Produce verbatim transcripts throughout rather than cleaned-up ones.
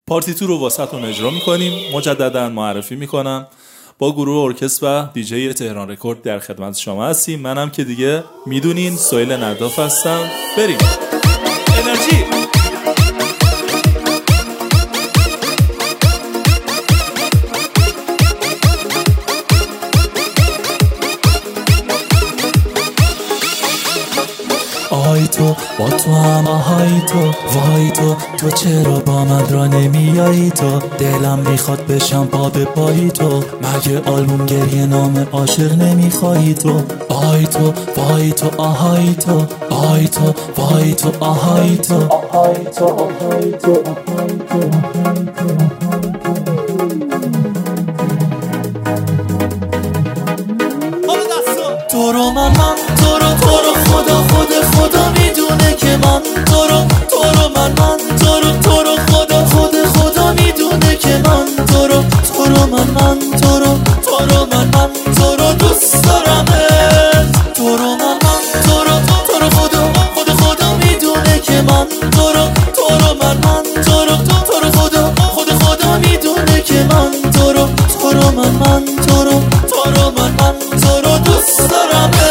پارتی تو رو واسهتون اجرا میکنیم. مجددا معرفی میکنم، با گروه ارکستر و دیجی تهران رکورد در خدمت شما هستیم. منم که دیگه میدونین سهیل نداف هستم. بریم انرژی. آهای تو با تو هم آهای تو وای تو تو چرا با من را نمیایی تو دلم میخواد بشم پا به پایی تو مگه آلبوم گریه نام عاشق نمیخوایی تو آهای تو وای تو آهای تو آهای تو وای تو آهای تو آهای تو آهای تو آهای تو تو رو من من تو رو تو رو خدا خود خدا میدونه که من تو رو تو رو من من تو رو تو رو خدا خود خدا میدونه که من تو رو تو رو من من تو رو تو رو من من تو رو دوست دارمت تو رو من من تو رو تو رو خدا خود خدا میدونه که من تو رو تو رو من من تو رو تو رو خدا خود خدا میدونه که من تو رو تو رو من من تو رو تو رو من من تو رو دوست دارمت.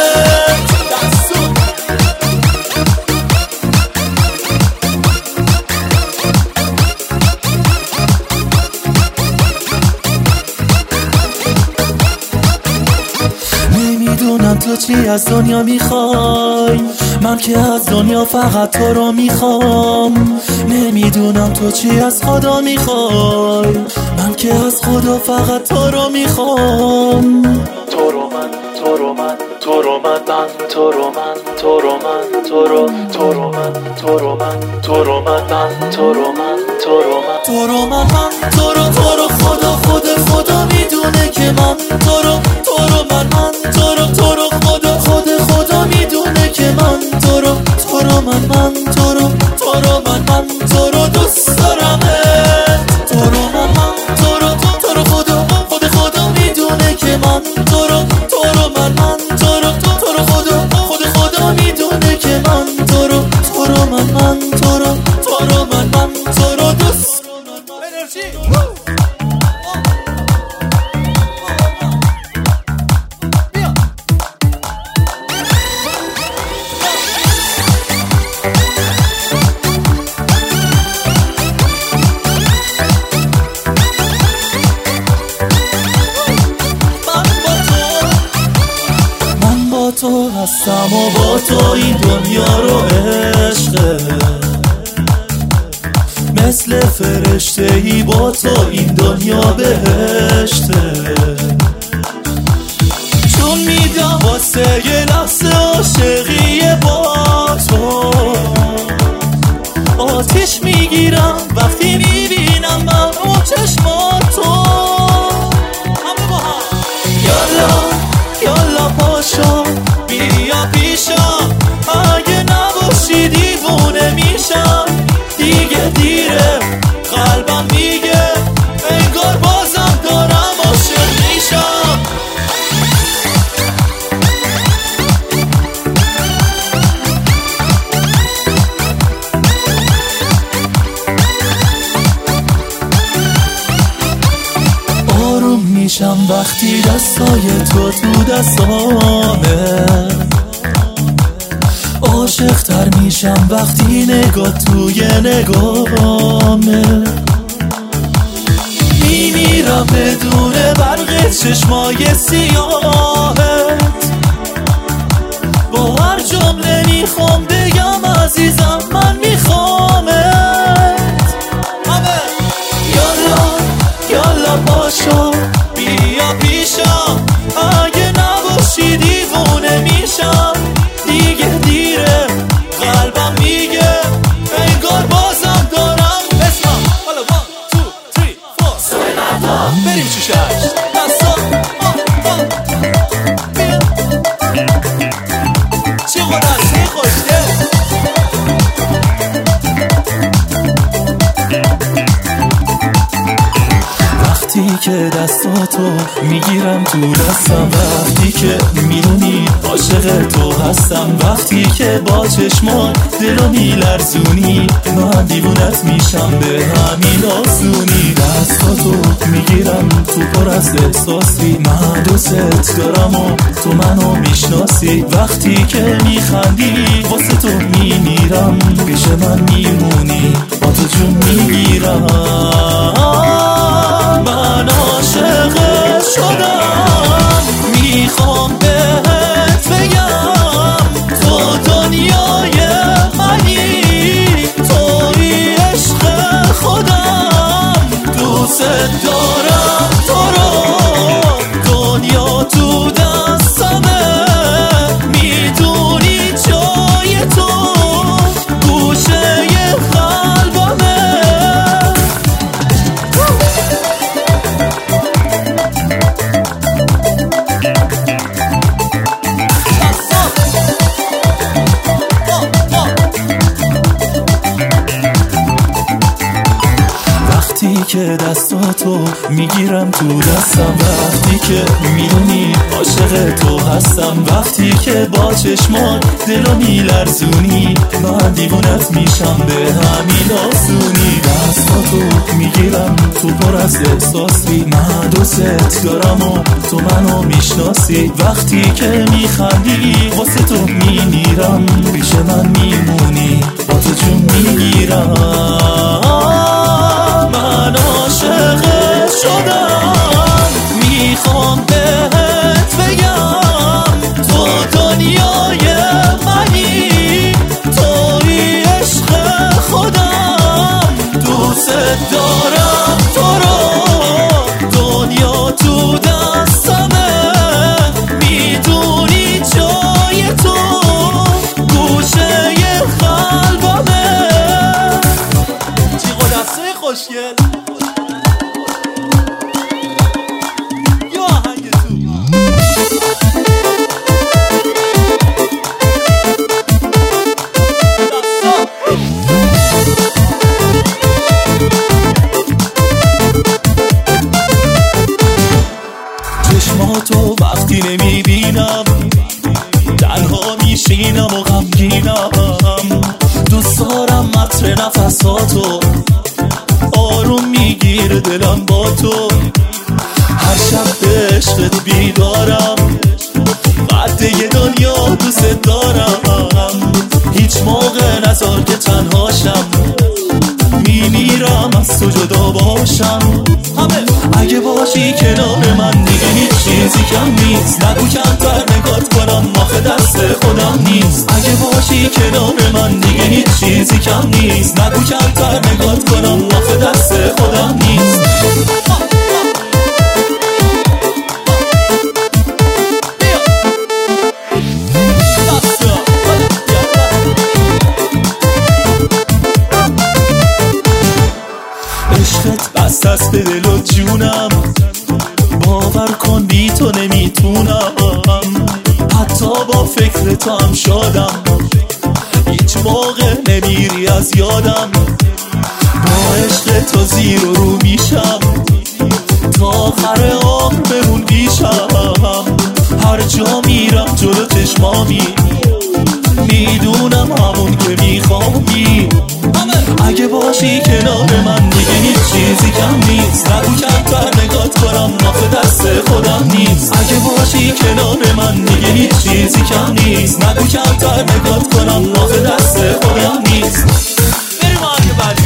نمیدونم تو چی از دنیا میخوای، من که از دنیا فقط تو رو میخوام. نمیدونم تو چی از خدا میخوای، من که از خدا فقط تو رو میخوام. تو رو من تو رو من تو رو من من تو رو من تو رو من تو رو تو رو من تو رو من تو رو من من تو رو من تو رو من تو رو من من تو رو تو رو خدا خود خدا میدونه که من تو رو تو رو من من تو رو تو رو خدا خود خدا میدونه که من تو رو تو رو من من تو رو تو رو من من تو رو دوست دارمت. تو رو من من تو رو تو رو خدا خود خدا میدونه که من تو رو تو رو من من تو رو تو رو خدا خود خدا میدونه که من تو رو تو رو من من تو رو تو رو من من تو رو دوست تو هستم و با تو این دنیا رو عشقه، مثل فرشته ای با تو این دنیا بهشته. چون میدم واسه یه لحظه عاشقی با تو، آتیش میگیرم وقتی میبینم من اون چشماتو. همه با هم یالا یالا پاشا بیا پیشم، اگه نباشی دیوونه میشم. دیگه دیره قلبم میگه انگار بازم دارم عاشق میشم. آروم میشم وقتی دستای تو تو دستامه، عاشق تر میشم وقتی نگاه توی نگاهمه. میمیرم بدون برق چشمای سیاهت، با هر جمله میخوام بگم عزیزم من میخوامت. یالا یالا پاشا بیا پیشم، اگه نباشی دیوونه میشم. دیگه دیره قلبم میگه انگار بازم دارم اسمم. حالا وان تو تری فور بریم چی شش دستا بیا چی خود هستی خوشده که دستاتو میگیرم تو دستم، وقتی که میدونی عاشق تو هستم، وقتی که با چشمان دلو میلرزونی من دیوونت میشم به همین آسونی. دستاتو میگیرم تو پر از احساسی، من دوست دارم و تو منو میشناسی، وقتی که میخندی واسه تو میمیرم، پیش من میمونی با تو جون میگیرم. من عاشق شدم میخوام بهت بگم تو دنیای منی، توی عشق خودم، دوست دارم تو رو، دنیا تو دستمه، میدونی جای تو گوشه قلبمه. وقتی که دستاتو میگیرم تو دستم، وقتی که میدونی عاشق تو هستم، وقتی که با چشمان دلو میلرزونی من دیوونت میشم به همین آسونی. دستاتو میگیرم تو پر از احساسی، من دوست دارم و تو منو میشناسی، وقتی که میخندی واسه تو میمیرم، پیش من میمونی با تو جون میگیرم. من عاشق شدم میخوام بهت بگم تو دنیای منی، توی عشق خودم، دوست دارم تو رو، دنیا تو دستمه، میدونی جای تو گوشه قلبمه. جیغ و دسته خوشگل یا آهنگ تو چشماتو وقتی نمیبینم تنها میشینم و غمگینم، دوست دارم عطر نفساتو آروم میگیره دلم با تو، هر شب به عشقت بیدارم، قد یه دنیا دوست دارم، هیچ موقع نذار که تنهاشم، میمیرم از تو جدا باشم. اگه باشی کنار من دیگه هیچ چیزی کم نیست، نگو کمتر نگات کنم آخه دست خودم نیست. اگه باشی کنار من دیگه هیچ چیزی کم نیست، نگو کمتر نگات کنم آخه دست خودم نیست. عشقت بست است به دل و جونم، باور کن بی تو نمیتونم، حتی با فکر تو هم شادم، هیچ موقع نمیری از یادم، با عشق تو زیر و رو میشم، تا آخر عمر بمون بیشم، هر جا میرم جلو چشمامی، میدونم همون که میخوایی. اگه باشی کنار من دیگه هیچ چیزی کم نیست، نگو کمتر نگات کنم آخه دست خودم نیست. اگه باشی کنار من دیگه هیچ چیزی کم نیست، نگو کمتر نگات کنم آخه دست خودم نیست. بریم آهنگ بعدی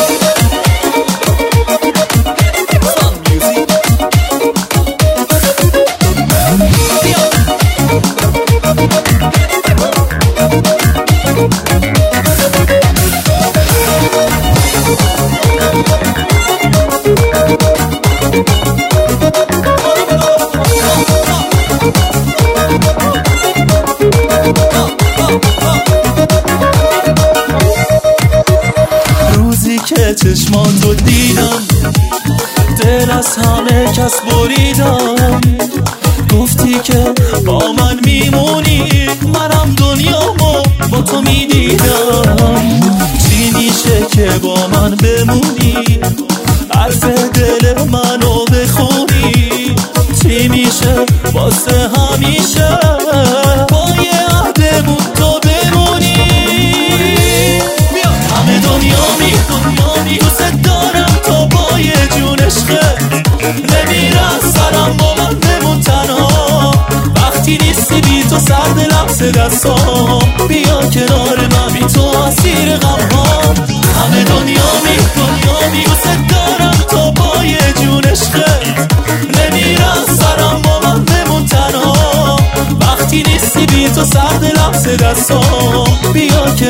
که چشماتو دیدم، دل از همه کس بریدم، گفتی که با من میمونی، منم دنیامو با تو میدیدم، چی میشه که با من بمونی، حرف دل منو بخون نمیرم سرم با من بمون تنها، وقتی نیستی بی تو سرد لمس دستام، بیا کنار من بی تو اسیر غمام. همه دنیا می دنیا می دوست دارم تا پای جون عشقت، نمیرم سرم با من بمون تنها، وقتی نیستی بی تو سرد لمس دستام، بیا